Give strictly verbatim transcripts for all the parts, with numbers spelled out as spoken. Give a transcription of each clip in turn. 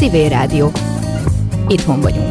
Civil Rádió. Itthon vagyunk.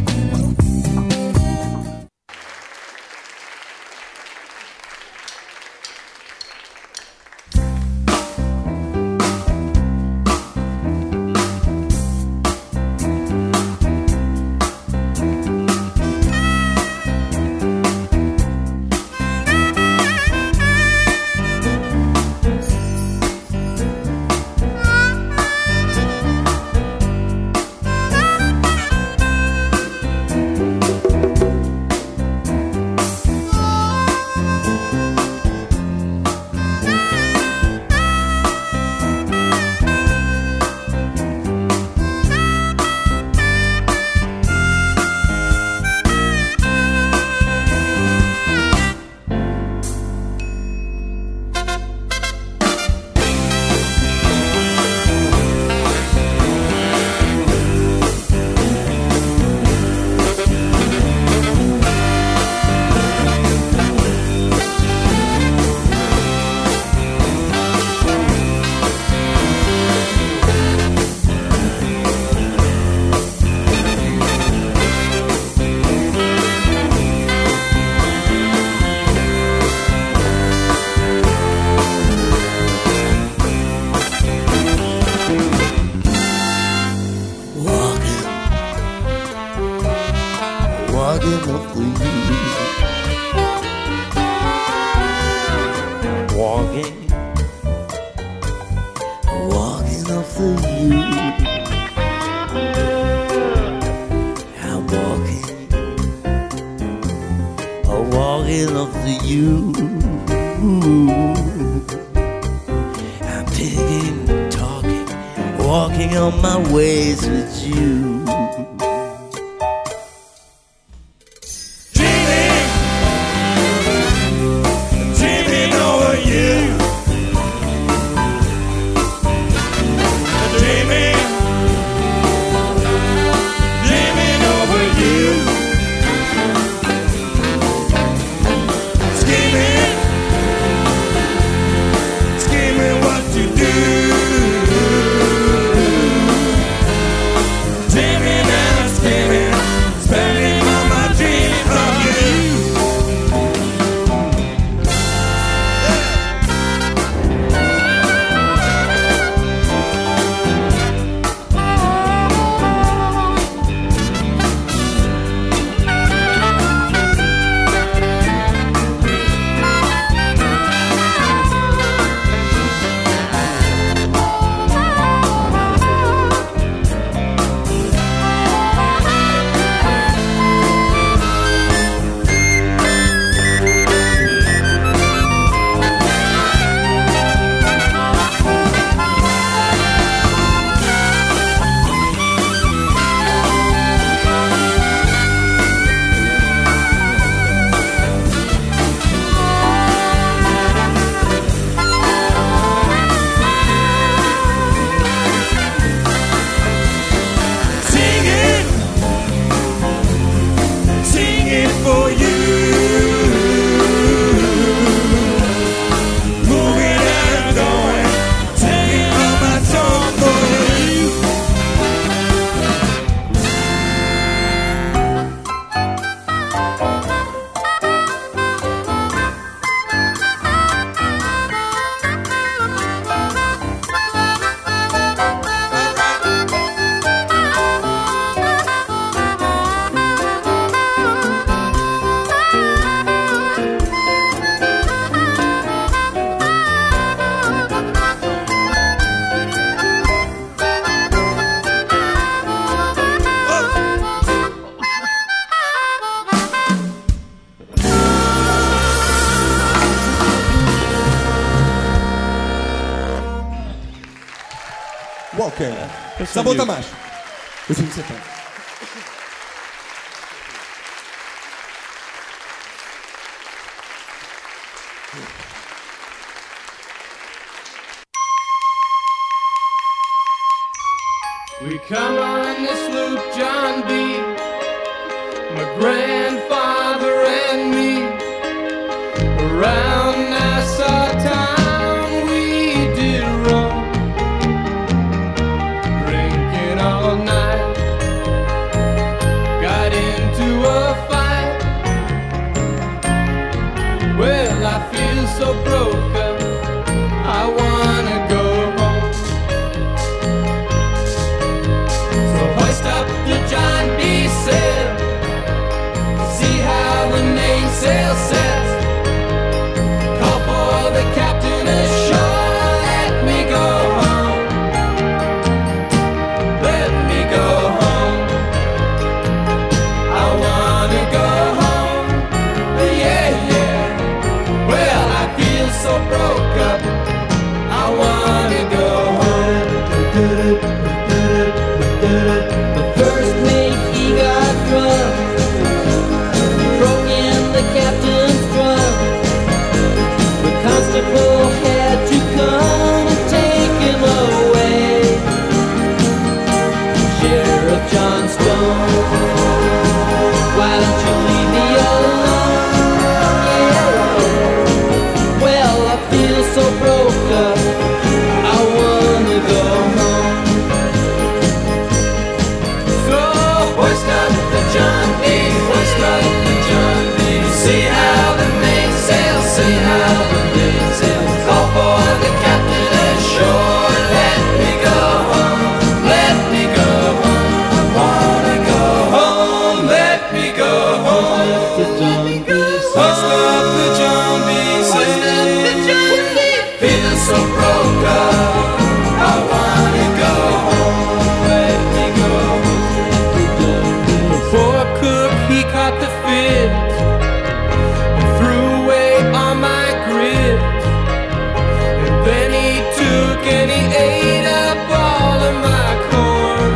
Walker. Szabó Tamás. Köszönjük szépen. We come on this loop, John B., my grandfather and me, around Nassau town we did roam, drinking all night. feel so broke up. I wanna go home. So hoist up the John B, hoist up the John B. See how the mainsail, see how the mainsail. Call for the captain ashore. Let me go home, let me go home. I wanna go home, let me go home. Hoist up the John B, hoist up the John B. Feel so broke up. I wanna go home, let me go home. Poor cook, he caught the fit and threw away all my grit. And then he took and he ate up all of my corn.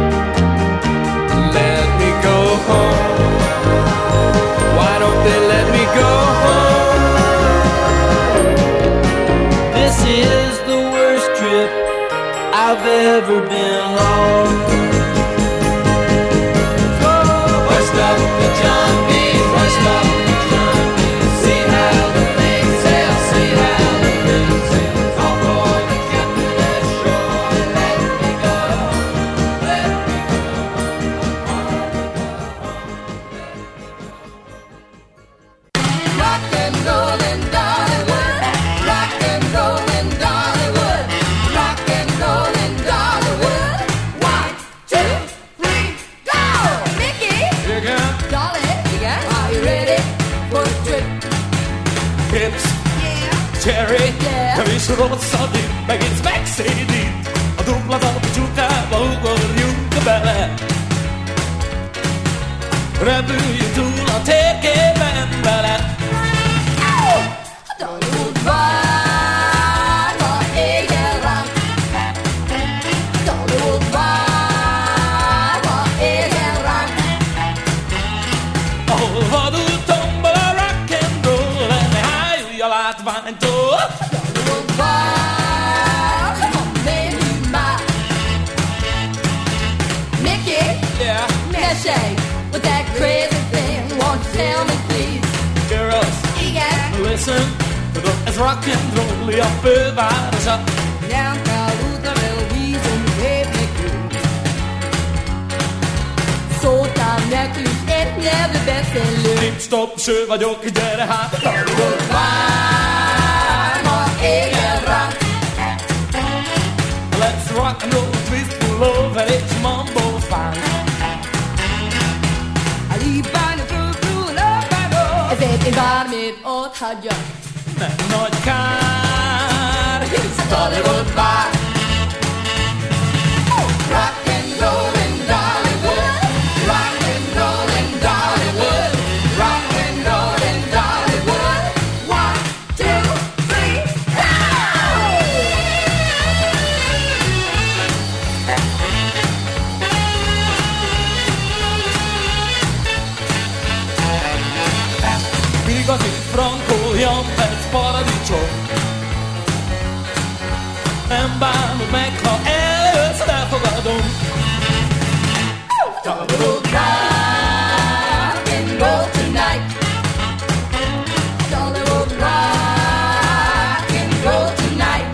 Let me go home. Why don't they let me go home? This is the worst trip I've ever been on. So hoist up the John B, hoist up the John B. See how the mainsail, see how the mainsail. Call for the captain ashore. Let me go home, let me go home. Rock and roll in Dollywood, rock and roll in Dollywood, rock and roll in Dollywood. One, two, three, go! Mickey, Here again. Dolly, are you ready for the trip? Hips, Yeah. Cherry, Yeah. capisci come sto di perché smexi di a dupla dopo giuca vogo di un bella Rabu you do not take it bella Dollywood var var egen rang. Dollywood var var egen rang. Oh vad du tombola rock and roll and how you like to find to Dollywood var kom med humor. Mickey, yeah med tjej with that crazy thing. Won't you tell me please? girls Igen. listen to the as rock and roll jag förvärrar så Nem kell útra vízum lépni. Szóltál nekünk egy nyelvű beszélő. Tip stop ső vagyok gyere hát Dollywood var ma égen rang. let's rock and roll twist the love and it's mambo fine A líbány a fölfúl a báró. Ezért én bármit ott hagyjak. nem nagy kár hisz Dollywood var. Rock and roll in Dollywood. Rock and roll in Dollywood. Rock and roll in Dollywood. One, two, three, go! Igazi frankó, Jan Perc paradicsom nem bánod meg, ha eljössz, elfogadom Dollywood rock and roll tonight. Dollywood rock and roll tonight.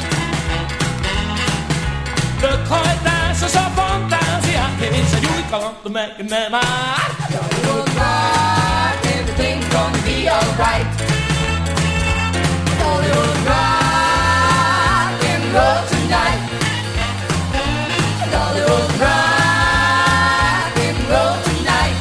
Tök hajtásos a fantáziák és egy új kaland meg nem áll Dollywood rock, everything's gonna be alright. Dollywood rock and roll tonight. Dollywood rock and roll tonight.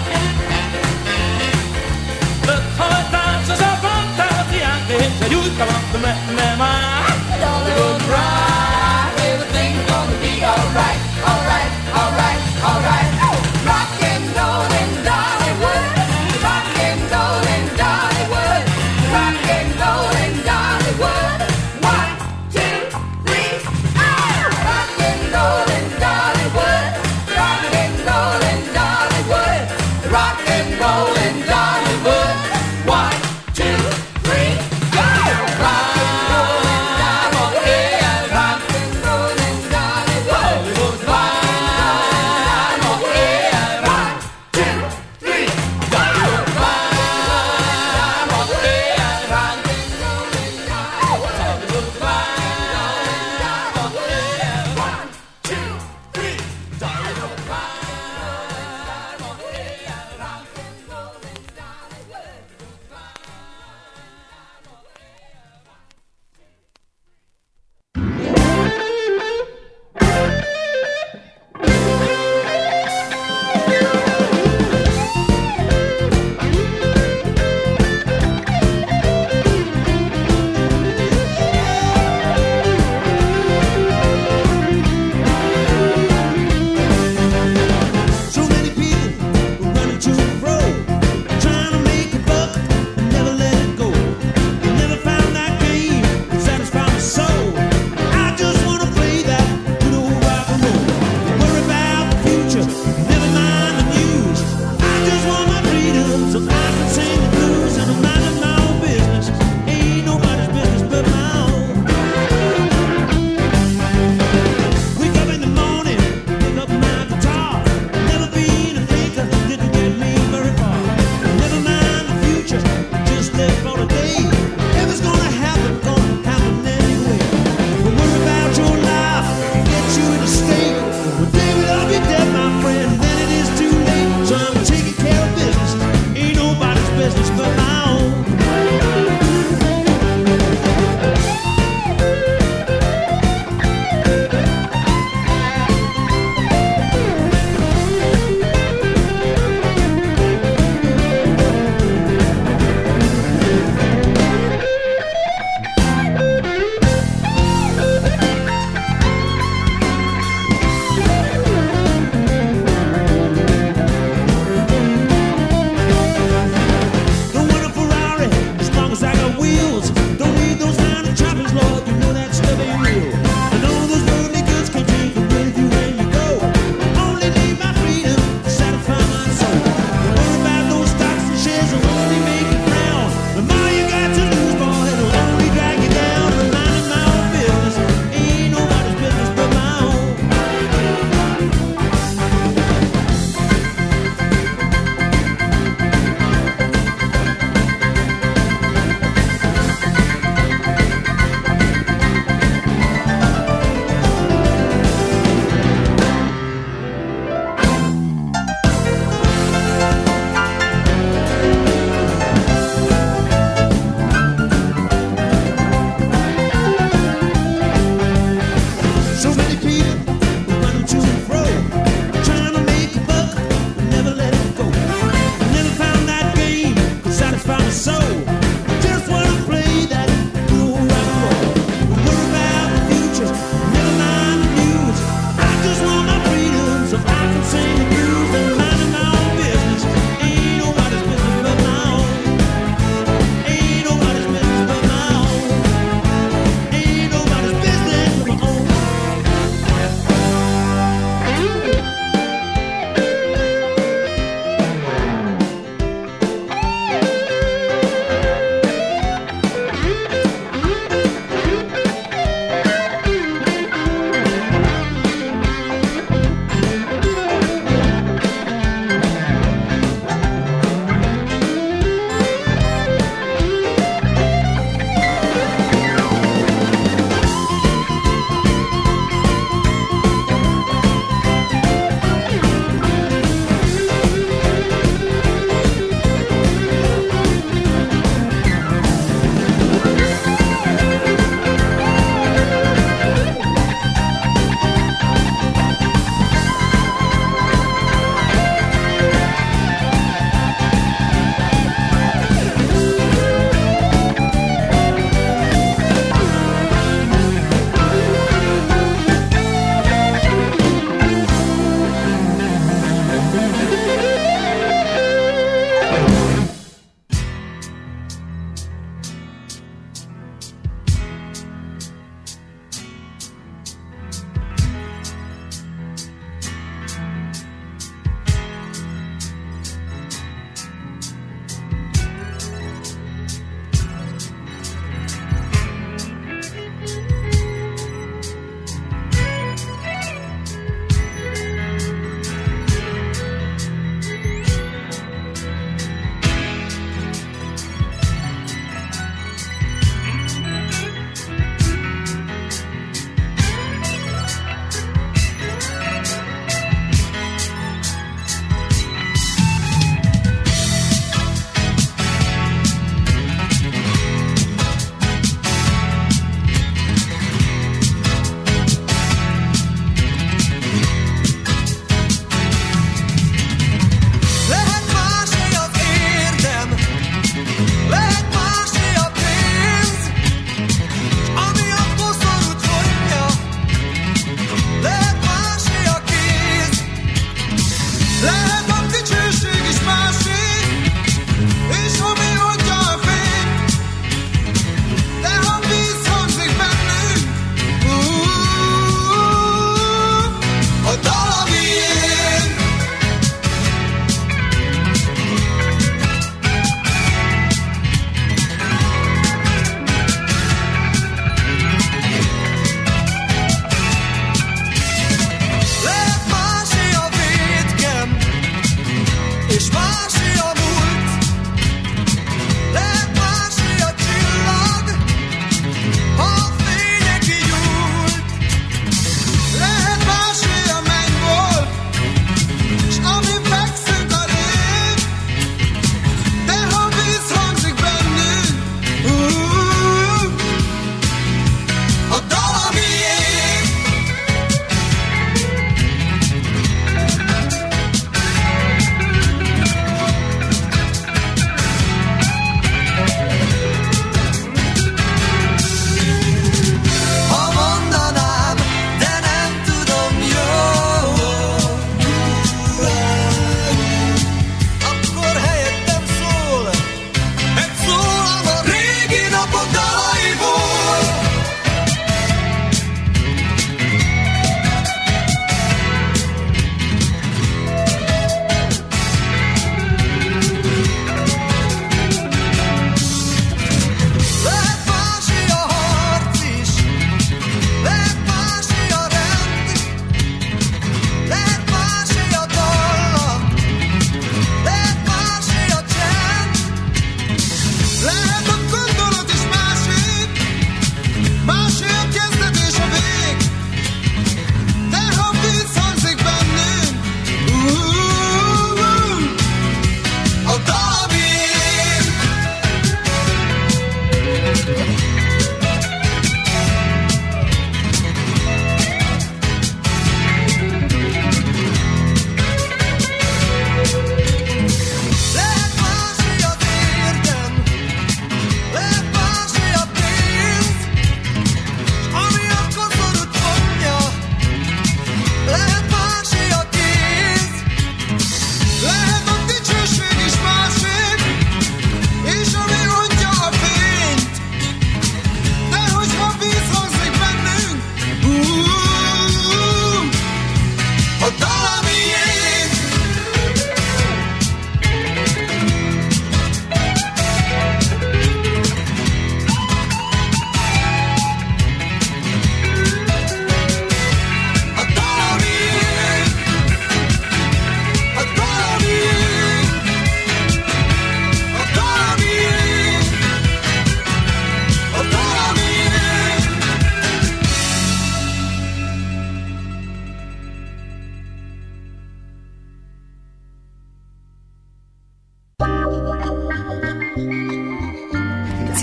Tök hajtásos a fantáziák és egy új kaland meg nem áll Dollywood rock, everything's gonna be alright, alright, alright, alright. Oh, rock and roll in Dollywood, rock and roll in Dollywood,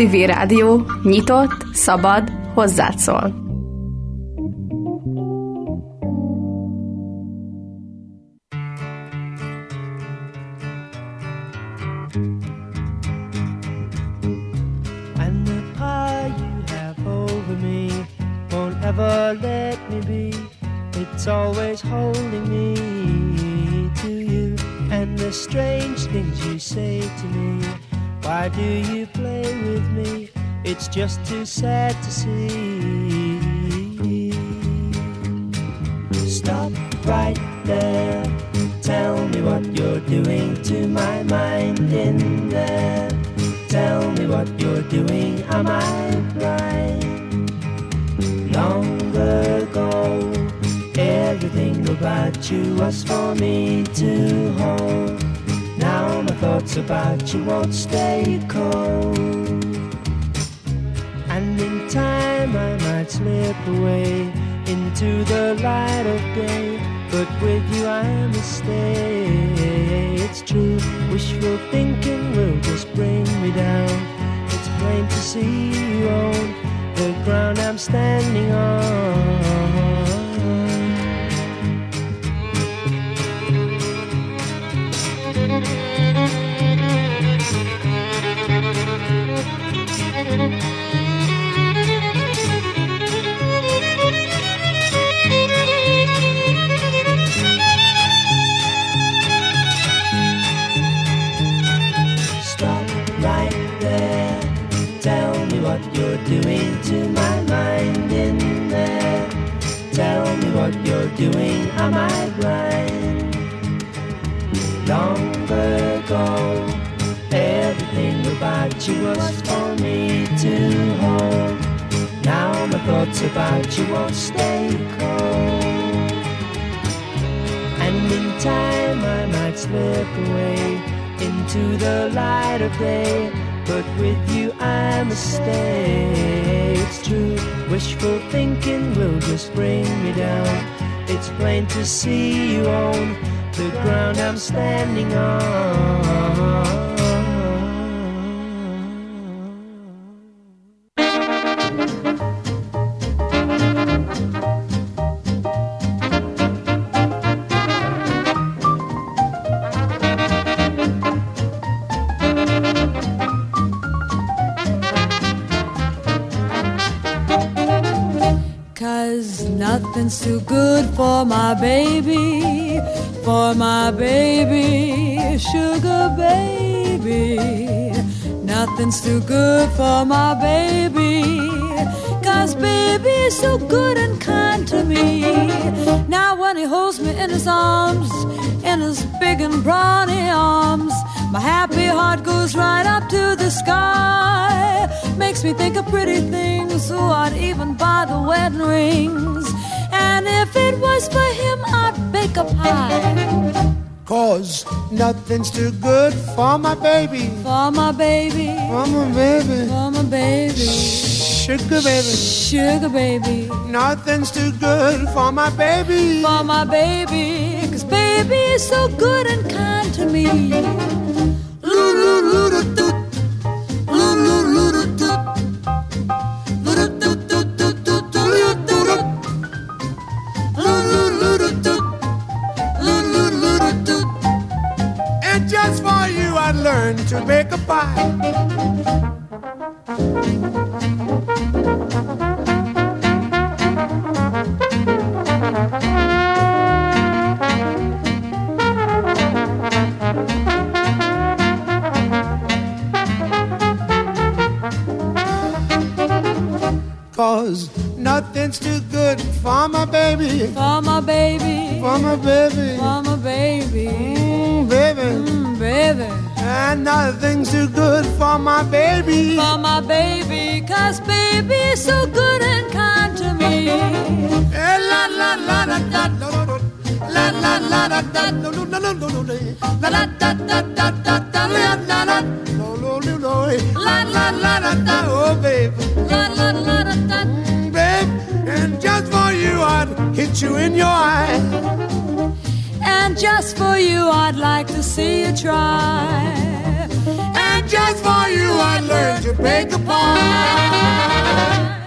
Civil Rádió, nyitott, szabad, hozzád szól. And the power you have over me won't ever let me be. It's always holding me to you. And the strange things you say to me, why do you play with me? It's just too sad to see. Stop right there. Tell me what you're doing to my mind in there. Tell me what you're doing, am I blind? Long ago, everything about you was for me to hold. Now my thoughts about you won't stay cold. And in time I might slip away into the light of day, but with you I must stay. It's true, wishful thinking will just bring me down. It's plain to see you on the ground I'm standing on. Stop right there. Tell me what you're doing to my mind in there. Tell me what you're doing, am I blind? Long ago, everything about you was for me to hold. Now my thoughts about you won't stay cold. And in time I might slip away into the light of day, but with you I must stay. It's true, wishful thinking will just bring me down. It's plain to see you on the ground I'm standing on. 'Cause nothing's too good for my baby, for my baby, sugar baby. Nothing's too good for my baby, 'cause baby's so good and kind to me. Now when he holds me in his arms, in his big and brawny arms, my happy heart goes right up to the sky. Makes me think of pretty things, so I'd even buy the wedding rings. And if it was for him, I'd bake a pie. 'Cause nothing's too good for my baby, For my baby, for my baby, for my baby, sugar baby. sugar baby, Nothing's too good for my baby, for my baby, 'cause baby is so good and kind to me. And just for you I'd learn to bake a pie. Cause nothing's too good for my baby, For my baby, for my baby, for my baby, mm, baby. mm, baby. And nothing's too good for my baby, For my baby, 'cause baby is so good and kind to me. Eh, la la la la da da da la la la da da no no no no no la la da da da da da la la la no no no no la la la da da oh babe, La la la da da. mm, babe. And just for you I'd hit you in your eye. And just for you, I'd like to see you try. And just for you I learned to bake a pie.